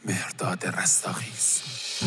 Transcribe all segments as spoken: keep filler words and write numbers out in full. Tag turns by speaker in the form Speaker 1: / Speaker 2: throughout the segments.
Speaker 1: مهرداد رستاخیز.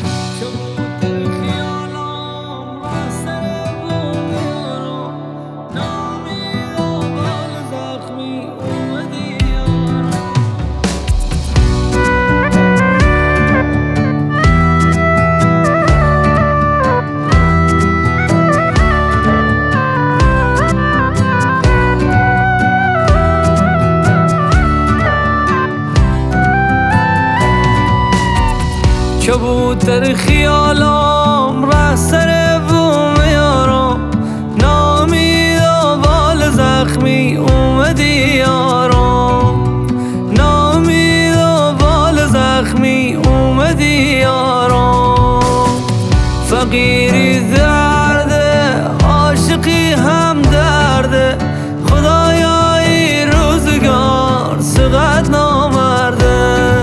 Speaker 2: کبوتر خیالام ره سر بوم یارم، نامید و بال زخمی اومدی یارم، نامید و بال زخمی اومدی یارم. فقیری درده، عاشقی هم درده، خدایایی روزگار سقط نامرده،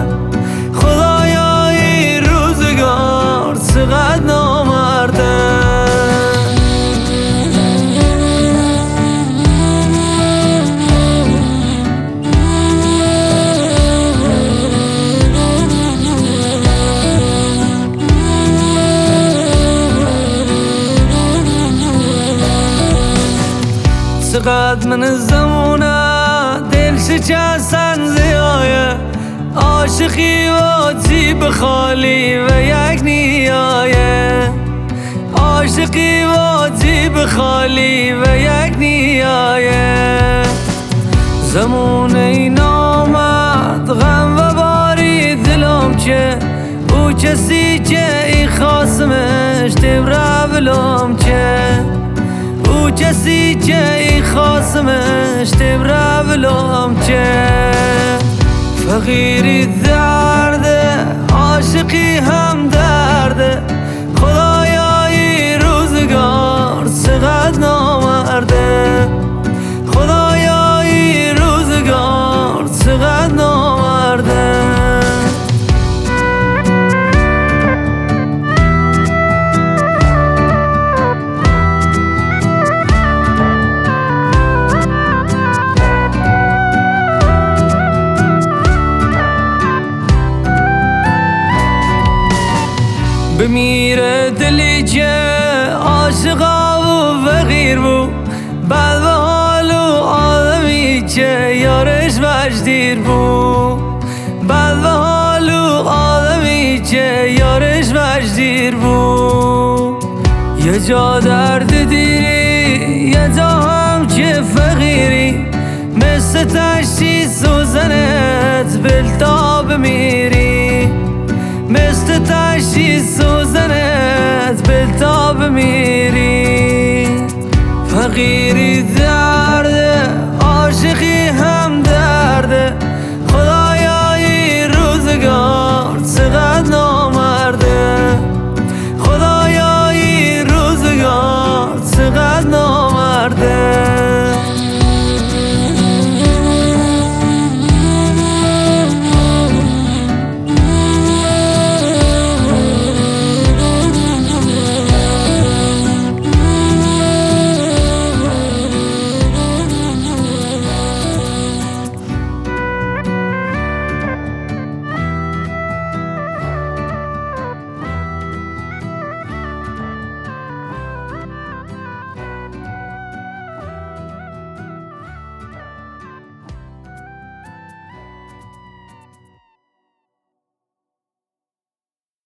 Speaker 2: سقط نامرده. سقط من زمونه دل شکستن زیایه، عاشقی و جیب خالی و یک نیایه، عاشقی و جیب خالی و یک نیایه. زمونه این آمد غم و باری دلم که او کسی که ای خاسمش تبره بلوم که او کسی که ای خاسمش تبره بلوم که. فقیری درده، عاشقی هم درده، خدایایی روزگار سقط نامرده، خدایایی روزگار سقط نامرده. بمیره دلی که عاشقا و فقیر بو، بعد به حالو آدمی که یارش وجدیر بو، بعد به حالو آدمی که یارش وجدیر بو. یه جا درد دیری، یه جا هم که فقیری، مثل تشتی سوزنت بلتا بمیری، مثل تشتی سوزنت بلتا بمیری. فقیری درده، عاشقی